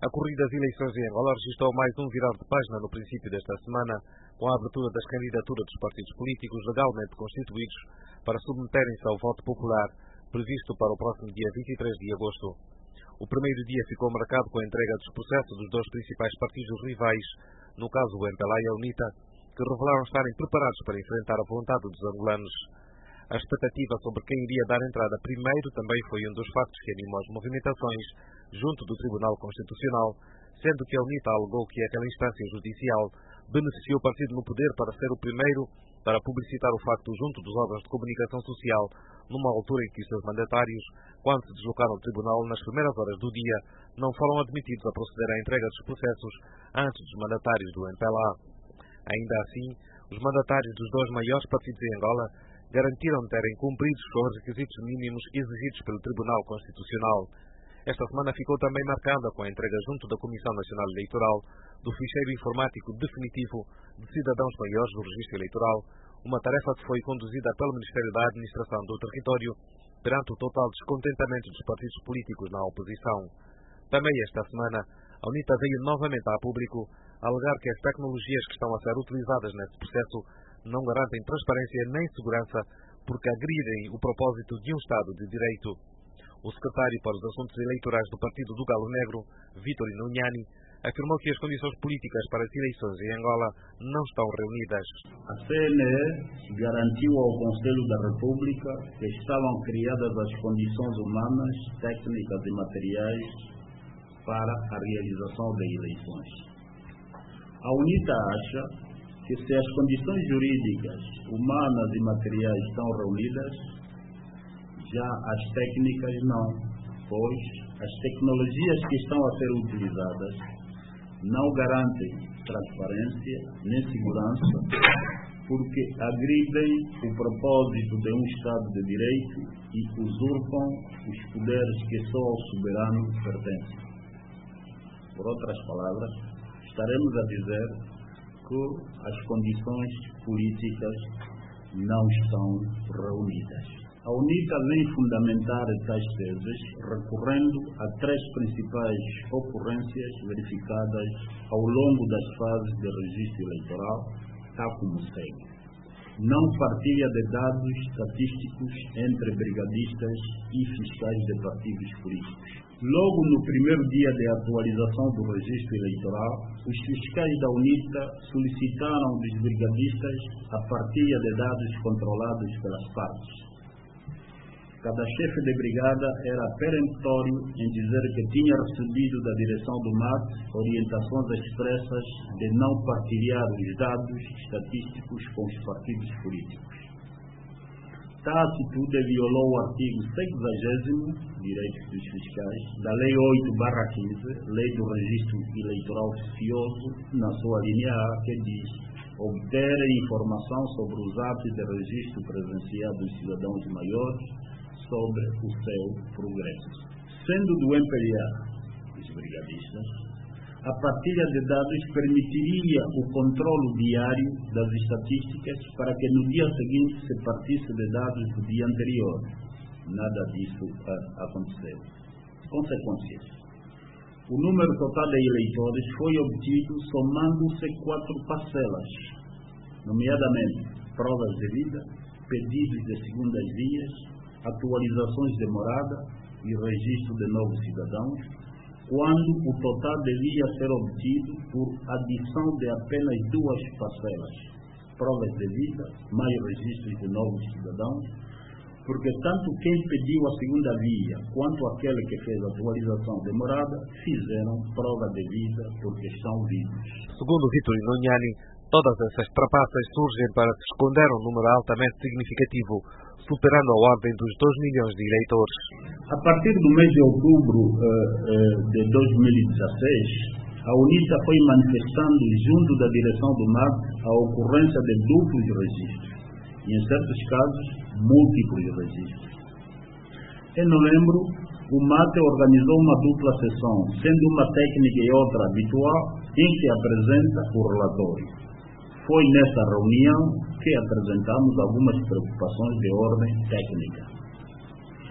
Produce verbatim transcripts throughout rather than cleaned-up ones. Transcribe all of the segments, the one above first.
A corrida das eleições em Angola registrou mais um virar de página no princípio desta semana, com a abertura das candidaturas dos partidos políticos legalmente constituídos para submeterem-se ao voto popular, previsto para o próximo dia vinte e três de agosto. O primeiro dia ficou marcado com a entrega dos processos dos dois principais partidos rivais, no caso o M P L A e a UNITA, que revelaram estarem preparados para enfrentar a vontade dos angolanos. A expectativa sobre quem iria dar entrada primeiro também foi um dos factos que animou as movimentações junto do Tribunal Constitucional, sendo que a UNITA alegou que aquela instância judicial beneficiou o partido no poder para ser o primeiro para publicitar o facto junto dos órgãos de comunicação social, numa altura em que os seus mandatários, quando se deslocaram ao Tribunal nas primeiras horas do dia, não foram admitidos a proceder à entrega dos processos antes dos mandatários do M P L A. Ainda assim, os mandatários dos dois maiores partidos em Angola garantiram terem cumprido com os requisitos mínimos exigidos pelo Tribunal Constitucional. Esta semana ficou também marcada com a entrega junto da Comissão Nacional Eleitoral do ficheiro informático definitivo de cidadãos maiores do registro eleitoral, uma tarefa que foi conduzida pelo Ministério da Administração do Território perante o total descontentamento dos partidos políticos na oposição. Também esta semana, a UNITA veio novamente a público alegar que as tecnologias que estão a ser utilizadas nesse processo não garantem transparência nem segurança porque agridem o propósito de um Estado de Direito. O secretário para os Assuntos Eleitorais do Partido do Galo Negro, Vítor Inunhani, afirmou que as condições políticas para as eleições em Angola não estão reunidas. A C N E garantiu ao Conselho da República que estavam criadas as condições humanas, técnicas e materiais para a realização de eleições. A UNITA acha que se as condições jurídicas, humanas e materiais estão reunidas, já as técnicas não, pois as tecnologias que estão a ser utilizadas não garantem transparência nem segurança, porque agridem o propósito de um Estado de Direito e usurpam os poderes que só ao soberano pertencem. Por outras palavras, estaremos a dizer que as condições políticas não estão reunidas. A UNITA vem fundamentar tais teses recorrendo a três principais ocorrências verificadas ao longo das fases de registro eleitoral, tal como segue. Não partilha de dados estatísticos entre brigadistas e fiscais de partidos políticos. Logo no primeiro dia de atualização do registro eleitoral, os fiscais da UNITA solicitaram dos brigadistas a partilha de dados controlados pelas partes. Cada chefe de brigada era peremptório em dizer que tinha recebido da direção do M A T orientações expressas de não partilhar os dados estatísticos com os partidos políticos. Tal atitude violou o artigo sexagésimo, Direitos dos Fiscais, da Lei oito barra quinze, Lei do Registro Eleitoral Oficioso, na sua linha A, que diz: obter informação sobre os atos de registro presenciado dos cidadãos maiores sobre o seu progresso. Sendo do M P L A, os brigadistas, a partilha de dados permitiria o controlo diário das estatísticas para que no dia seguinte se partisse de dados do dia anterior. Nada disso aconteceu. Consequências. O número total de eleitores foi obtido somando-se quatro parcelas, nomeadamente provas de vida, pedidos de segundas vias, atualizações de morada e registro de novos cidadãos, quando o total devia ser obtido por adição de apenas duas parcelas, provas de vida mais registros de novos cidadãos, porque tanto quem pediu a segunda via quanto aquele que fez a atualização de morada fizeram prova de vida porque estão vivos. Segundo Vítor Inunhani, todas essas trapaças surgem para se esconder um número altamente significativo, superando a ordem dos dois milhões de eleitores. A partir do mês de outubro uh, uh, de dois mil e dezesseis, a UNITA foi manifestando junto da direção do M A T a ocorrência de duplos registros e, em certos casos, múltiplos registros. Em novembro, o M A T organizou uma dupla sessão, sendo uma técnica e outra habitual, em que apresenta o relatório. Foi nessa reunião que apresentamos algumas preocupações de ordem técnica. A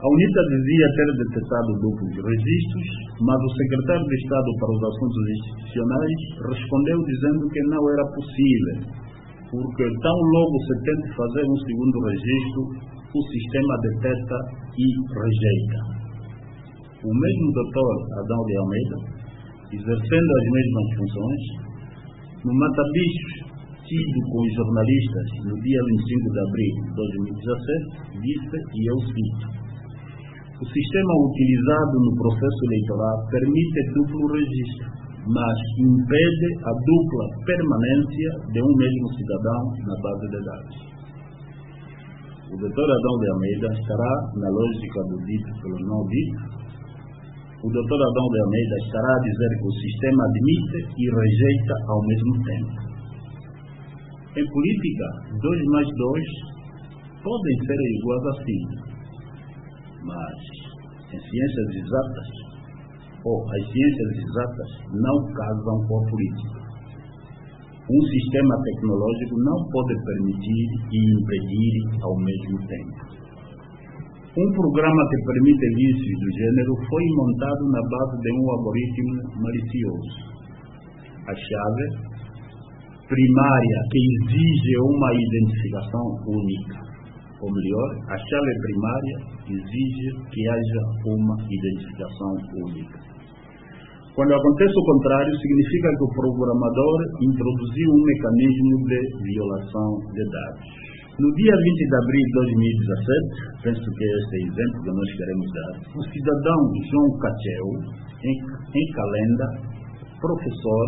A UNITA dizia ter detectado duplos registros, mas o secretário de Estado para os Assuntos Institucionais respondeu dizendo que não era possível, porque tão logo se tente fazer um segundo registro, o sistema detecta e rejeita. O mesmo doutor Adão de Almeida, exercendo as mesmas funções, no mata-bichos tido com os jornalistas no dia vinte e cinco de abril de dois mil e dezassete, disse, e eu cito: o sistema utilizado no processo eleitoral permite duplo registro, mas impede a dupla permanência de um mesmo cidadão na base de dados. O doutor Adão de Almeida estará na lógica do dito pelo não dito. O doutor Adão de Almeida estará a dizer que o sistema admite e rejeita ao mesmo tempo. Em política, dois mais dois podem ser iguais a cinco, mas em ciências exatas, ou as ciências exatas não casam com a política. Um sistema tecnológico não pode permitir e impedir ao mesmo tempo. Um programa que permite vícios do gênero foi montado na base de um algoritmo malicioso. A chave primária que exige uma identificação única, ou melhor, a chave primária exige que haja uma identificação única. Quando acontece o contrário, significa que o programador introduziu um mecanismo de violação de dados. No dia vinte de abril de dois mil e dezassete, penso que este é o exemplo que nós queremos dar, o cidadão João Cacheu, em, em Calenda, professor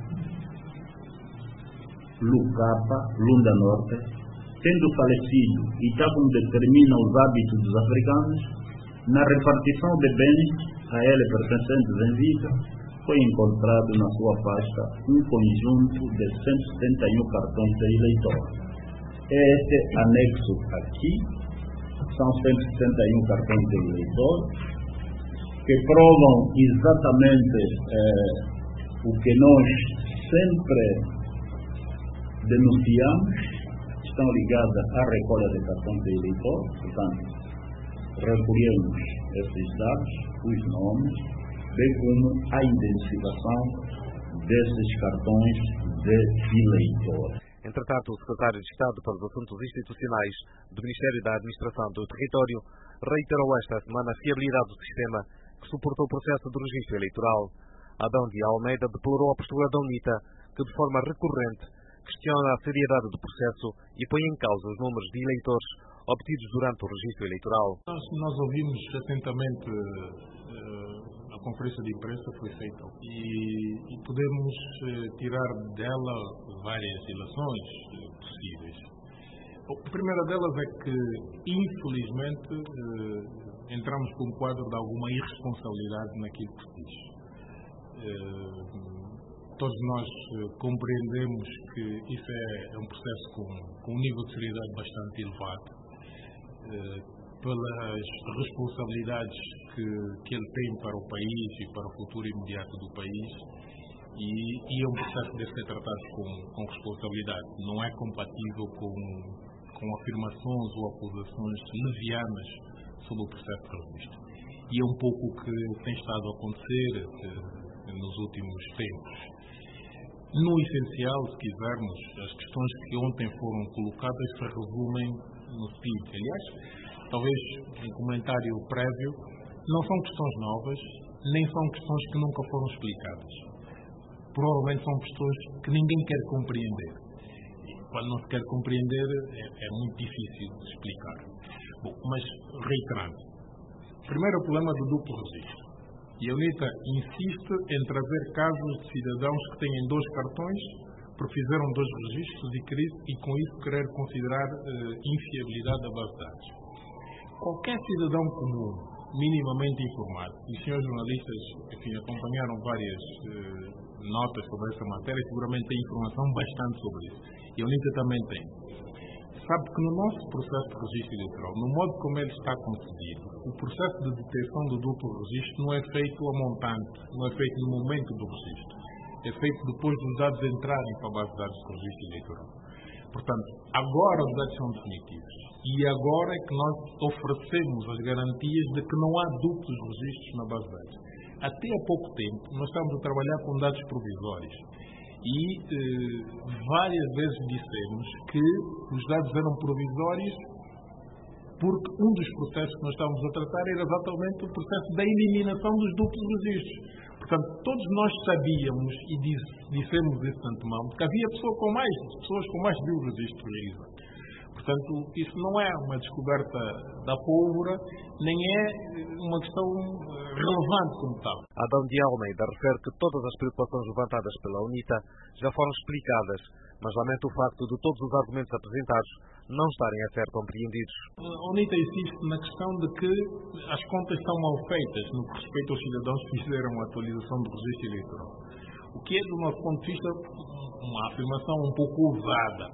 Lucapa, Lunda Norte, tendo falecido e tal como determina os hábitos dos africanos, na repartição de bens a ele pertencentes em vida, foi encontrado na sua pasta um conjunto de cento e setenta e um cartões de eleitor. Este anexo aqui são cento e setenta e um cartões de eleitor que provam exatamente eh, o que nós sempre denunciamos, estão ligadas à recolha de cartões de eleitor, portanto, recolhemos esses dados, os nomes, bem como a identificação desses cartões de eleitor. Entretanto, o secretário de Estado para os Assuntos Institucionais do Ministério da Administração do Território reiterou esta semana a fiabilidade do sistema que suportou o processo do registro eleitoral. Adão de Almeida deplorou a postura da UNITA, que de forma recorrente questiona a seriedade do processo e põe em causa os números de eleitores obtidos durante o registro eleitoral. Nós, nós ouvimos atentamente uh, a conferência de imprensa que foi feita e, e podemos uh, tirar dela várias ilações uh, possíveis. A primeira delas é que, infelizmente, uh, entramos com um quadro de alguma irresponsabilidade naquilo que se diz. Uh, Todos nós uh, compreendemos que isso é, é um processo com, com um nível de seriedade bastante elevado, uh, pelas responsabilidades que, que ele tem para o país e para o futuro imediato do país, e, e é um processo que deve ser tratado com, com responsabilidade. Não é compatível com, com afirmações ou acusações levianas sobre o processo de registro. E é um pouco o que tem estado a acontecer uh, nos últimos tempos. No essencial, se quisermos, as questões que ontem foram colocadas se resumem no seguinte. Aliás, talvez um comentário prévio, não são questões novas, nem são questões que nunca foram explicadas. Provavelmente são questões que ninguém quer compreender. E quando não se quer compreender, é, é muito difícil de explicar. Bom, mas, reiterando, primeiro o problema do duplo registro. E a UNITA insiste em trazer casos de cidadãos que têm dois cartões, porque fizeram dois registros e, e com isso querer considerar uh, infiabilidade da base de dados. Qualquer cidadão comum, minimamente informado, e os senhores jornalistas, enfim, acompanharam várias uh, notas sobre essa matéria, seguramente têm informação bastante sobre isso. E a UNITA também tem. Sabe que no nosso processo de registro eleitoral, no modo como ele está concebido, o processo de detecção do duplo registro não é feito a montante, não é feito no momento do registro. É feito depois dos dados entrarem para a base de dados do registro eleitoral. Portanto, agora os dados são definitivos. E E agora é que nós oferecemos as garantias de que não há duplos registros na base de dados. Até há pouco tempo, nós estávamos a trabalhar com dados provisórios e eh, várias vezes dissemos que os dados eram provisórios porque um dos processos que nós estávamos a tratar era exatamente o processo da eliminação dos duplos registros. Portanto, todos nós sabíamos e dissemos isso de antemão, porque havia pessoa com mais, pessoas com mais de um registro realizado. Portanto, isso não é uma descoberta da pólvora, nem é uma questão relevante como tal. Adão de Almeida refere que todas as preocupações levantadas pela UNITA já foram explicadas, mas lamenta o facto de todos os argumentos apresentados não estarem a ser compreendidos. A UNITA insiste na questão de que as contas estão mal feitas no que respeita aos cidadãos que fizeram a atualização do registro eleitoral. O que é, do nosso ponto de vista, uma afirmação um pouco ousada,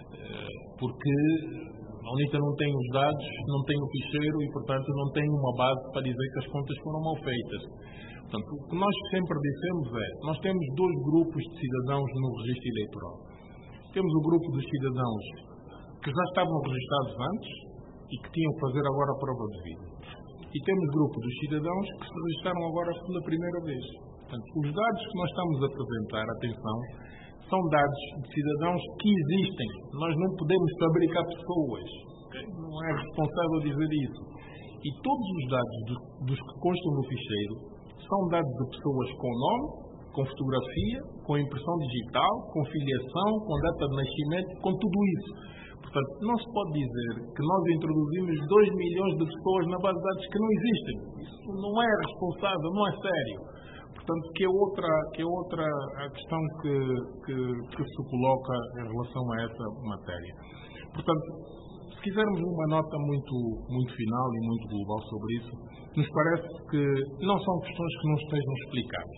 porque a UNITA não tem os dados, não tem o ficheiro e, portanto, não tem uma base para dizer que as contas foram mal feitas. Portanto, o que nós sempre dissemos é, nós temos dois grupos de cidadãos no registro eleitoral. Temos o grupo dos cidadãos que já estavam registrados antes e que tinham que fazer agora a prova de vida. E temos o grupo dos cidadãos que se registraram agora pela primeira vez. Portanto, os dados que nós estamos a apresentar, atenção, são dados de cidadãos que existem. Nós não podemos fabricar pessoas. Não é responsável dizer isso. E todos os dados do, dos que constam no ficheiro são dados de pessoas com nome, com fotografia, com impressão digital, com filiação, com data de nascimento, com tudo isso. Portanto, não se pode dizer que nós introduzimos dois milhões de pessoas na base de dados que não existem. Isso não é responsável, não é sério. Portanto, que é outra, que é outra a questão que, que, que se coloca em relação a essa matéria. Portanto, se quisermos uma nota muito, muito final e muito global sobre isso, nos parece que não são questões que não estejam explicadas.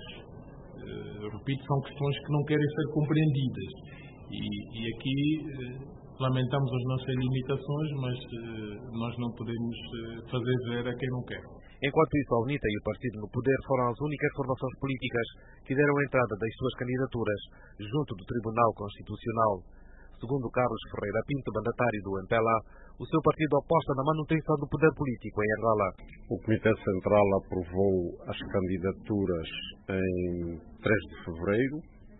Uh, repito, são questões que não querem ser compreendidas. E, e aqui uh, lamentamos as nossas limitações, mas uh, nós não podemos uh, fazer ver a quem não quer. Enquanto isso, a UNITA e o partido no poder foram as únicas formações políticas que deram entrada das suas candidaturas junto do Tribunal Constitucional. Segundo Carlos Ferreira Pinto, mandatário do M P L A, o seu partido aposta na manutenção do poder político em Angola. O Comitê Central aprovou as candidaturas em três de fevereiro.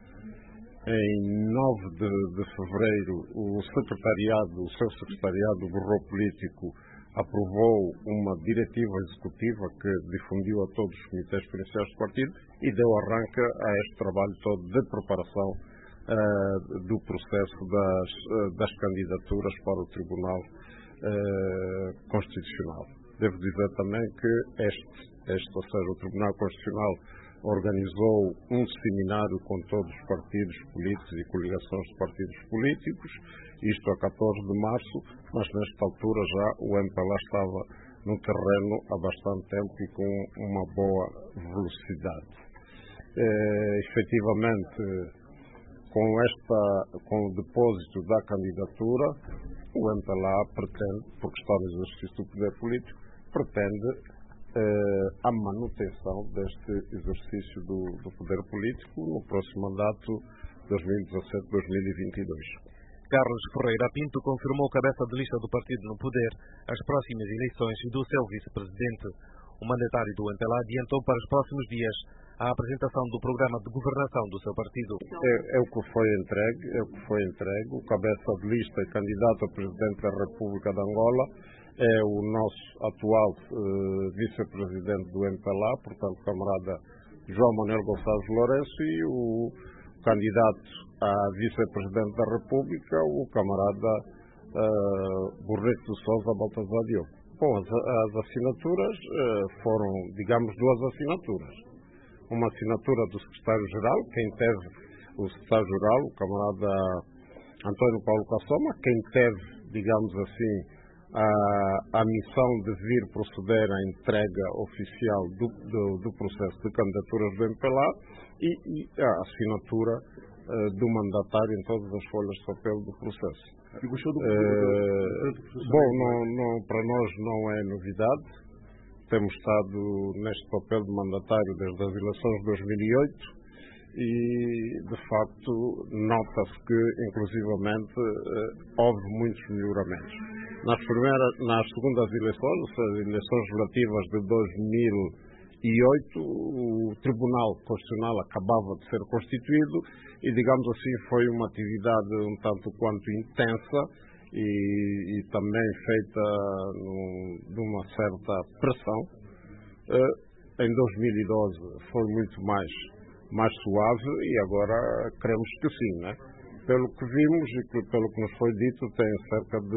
Em nove de fevereiro, o secretariado, o seu secretariado do Bureau Político aprovou uma diretiva executiva que difundiu a todos os comitês provinciais do partido e deu arranque a este trabalho todo de preparação uh, do processo das, uh, das candidaturas para o Tribunal uh, Constitucional. Devo dizer também que este, este, ou seja, o Tribunal Constitucional organizou um seminário com todos os partidos políticos e coligações de partidos políticos, isto a catorze de março, mas nesta altura já o M P L A estava no terreno há bastante tempo e com uma boa velocidade. É, efetivamente, com, esta, com o depósito da candidatura, o M P L A pretende, porque está no exercício do poder político, pretende a manutenção deste exercício do, do poder político no próximo mandato dois mil e dezassete a dois mil e vinte e dois. Carlos Ferreira Pinto confirmou cabeça de lista do partido no poder as próximas eleições e do seu vice-presidente. O mandatário do M P L A adiantou para os próximos dias a apresentação do programa de governação do seu partido. É, é o que foi entregue, é o que foi entregue. O cabeça de lista e candidato a presidente da República de Angola é o nosso atual uh, vice-presidente do M P L A, portanto, o camarada João Manuel Gonçalves Lourenço, e o candidato a vice-presidente da República, o camarada uh, Burreto de Sousa Baltazar Diogo. Bom, as, as assinaturas uh, foram, digamos, duas assinaturas. Uma assinatura do secretário-geral, quem teve o secretário-geral, o camarada António Paulo Cassoma, quem teve, digamos assim, A, a missão de vir proceder à entrega oficial do, do, do processo de candidaturas do M P L A e, e a assinatura uh, do mandatário em todas as folhas de papel do processo. E gostou do uh, bom, não, não, para nós não é novidade. Temos estado neste papel de mandatário desde as eleições de dois mil e oito e, de facto, nota-se que, inclusivamente, houve muitos melhoramentos. Nas, primeiras, nas segundas eleições, ou seja, eleições relativas de dois mil e oito, o Tribunal Constitucional acabava de ser constituído e, digamos assim, foi uma atividade um tanto quanto intensa e, e também feita no, de uma certa pressão. Uh, em dois mil e doze foi muito mais, mais suave e agora queremos que sim, né? Pelo que vimos e que, pelo que nos foi dito, tem cerca de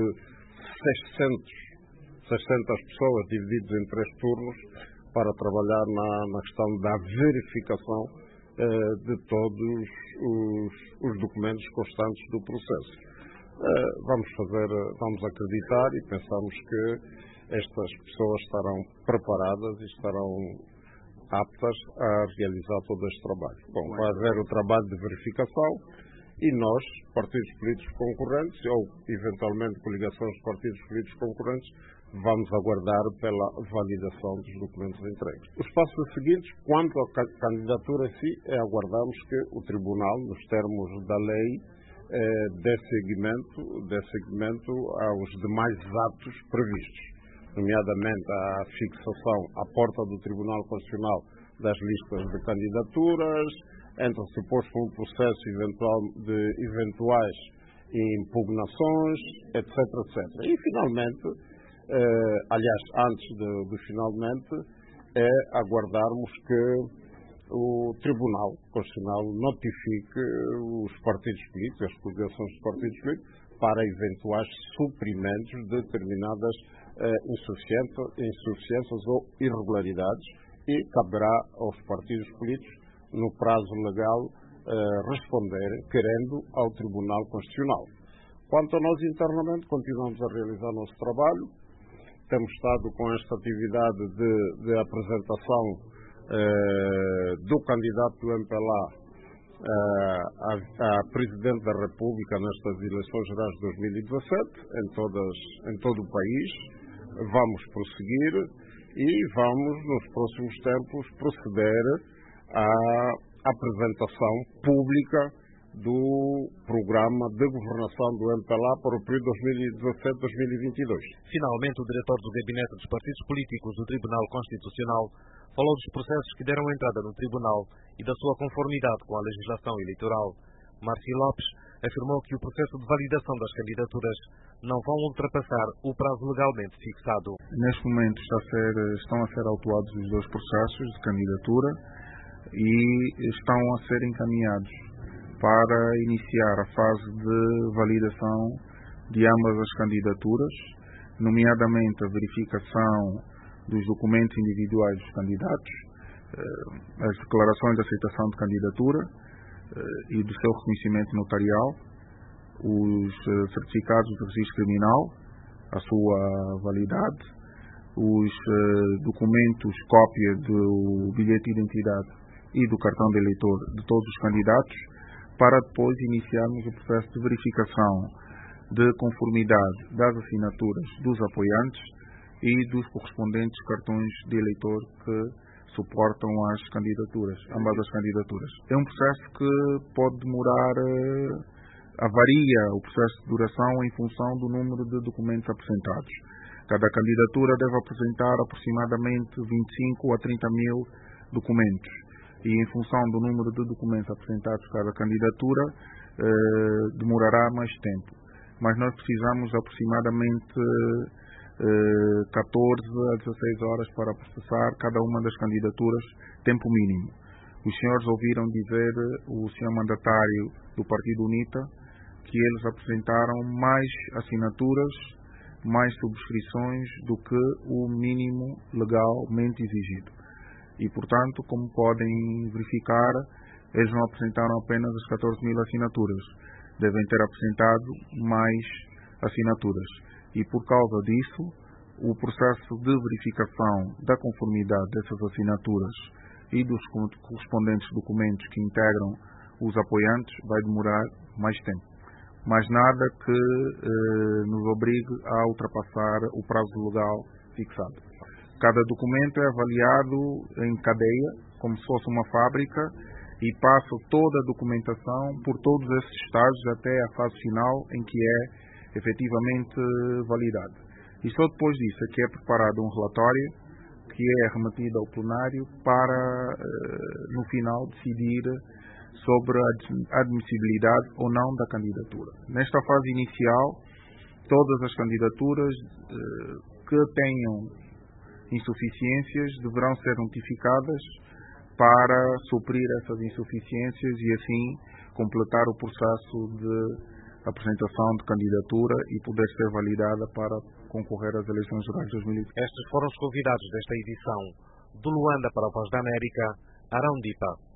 seiscentas pessoas divididas em três turnos para trabalhar na, na questão da verificação eh, de todos os, os documentos constantes do processo. Eh, vamos fazer, vamos acreditar e pensamos que estas pessoas estarão preparadas e estarão aptas a realizar todo este trabalho. Bom, vai haver o trabalho de verificação e nós, partidos políticos concorrentes ou, eventualmente, coligações de partidos políticos concorrentes, vamos aguardar pela validação dos documentos entregues. Os passos seguintes, quanto à candidatura em si, é aguardarmos que o Tribunal, nos termos da lei, eh, dê seguimento, dê seguimento aos demais atos previstos, nomeadamente a fixação à porta do Tribunal Constitucional das listas de candidaturas, entra-se depois com um processo eventual de eventuais impugnações, etc, etcétera. E, finalmente, eh, aliás, antes de, de finalmente, é aguardarmos que o Tribunal Constitucional notifique os partidos políticos, as coligações dos partidos políticos, para eventuais suprimentos de determinadas eh, insuficiências, insuficiências ou irregularidades e caberá aos partidos políticos, no prazo legal, eh, responderem, querendo, ao Tribunal Constitucional. Quanto a nós internamente, continuamos a realizar o nosso trabalho. Temos estado com esta atividade de, de apresentação eh, do candidato do M P L A eh, a, a Presidente da República nestas eleições gerais de dois mil e dezassete, em, todas, em todo o país. Vamos prosseguir e vamos, nos próximos tempos, proceder à apresentação pública do programa de governação do M P L A para o período dois mil e dezassete a dois mil e vinte e dois. Finalmente, o diretor do Gabinete dos Partidos Políticos do Tribunal Constitucional falou dos processos que deram entrada no Tribunal e da sua conformidade com a legislação eleitoral. Márcio Lopes afirmou que o processo de validação das candidaturas não vão ultrapassar o prazo legalmente fixado. Neste momento está a ser, estão a ser autuados os dois processos de candidatura e estão a ser encaminhados para iniciar a fase de validação de ambas as candidaturas, nomeadamente a verificação dos documentos individuais dos candidatos, as declarações de aceitação de candidatura e do seu reconhecimento notarial, os certificados de registro criminal, a sua validade, os documentos, cópia do bilhete de identidade e do cartão de eleitor de todos os candidatos, para depois iniciarmos o processo de verificação de conformidade das assinaturas dos apoiantes e dos correspondentes cartões de eleitor que suportam as candidaturas, ambas as candidaturas. É um processo que pode demorar, avaria o processo de duração em função do número de documentos apresentados. Cada candidatura deve apresentar aproximadamente vinte e cinco a trinta mil documentos. E em função do número de documentos apresentados cada candidatura, eh, demorará mais tempo. Mas nós precisamos aproximadamente eh, catorze a dezasseis horas para processar cada uma das candidaturas, tempo mínimo. Os senhores ouviram dizer, o senhor mandatário do Partido UNITA, que eles apresentaram mais assinaturas, mais subscrições do que o mínimo legalmente exigido. E, portanto, como podem verificar, eles não apresentaram apenas as catorze mil assinaturas. Devem ter apresentado mais assinaturas. E, por causa disso, o processo de verificação da conformidade dessas assinaturas e dos correspondentes documentos que integram os apoiantes vai demorar mais tempo. Mas nada que eh, nos obrigue a ultrapassar o prazo legal fixado. Cada documento é avaliado em cadeia, como se fosse uma fábrica, e passa toda a documentação por todos esses estágios até a fase final em que é efetivamente validado. E só depois disso é que é preparado um relatório que é remetido ao plenário para, no final, decidir sobre a admissibilidade ou não da candidatura. Nesta fase inicial, todas as candidaturas que tenham insuficiências deverão ser notificadas para suprir essas insuficiências e assim completar o processo de apresentação de candidatura e poder ser validada para concorrer às eleições gerais de dois mil e vinte. Estes foram os convidados desta edição do Luanda para a Voz da América, Arão Dipa.